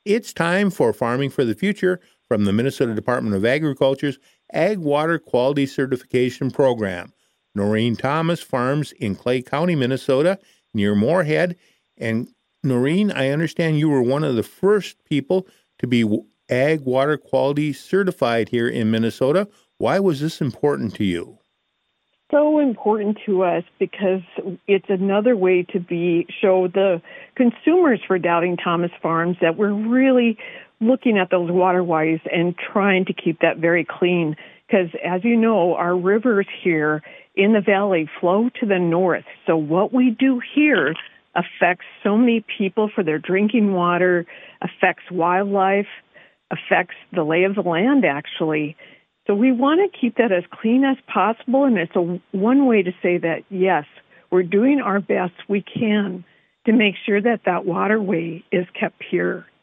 It's time for Farming for the Future from the Minnesota Department of Agriculture's Ag Water Quality Certification Program. Noreen Thomas farms in Clay County, Minnesota, near Moorhead. And Noreen, I understand you were one of the first people to be Ag Water Quality certified here in Minnesota. Why was this important to you? So important to us because it's another way to show the consumers for Doubting Thomas Farms that we're really looking at those waterways and trying to keep that very clean. Because as you know, our rivers here in the valley flow to the north. So what we do here affects so many people for their drinking water, affects wildlife, affects the lay of the land, actually. So we want to keep that as clean as possible, and it's one way to say that, yes, we're doing our best we can to make sure that that waterway is kept pure.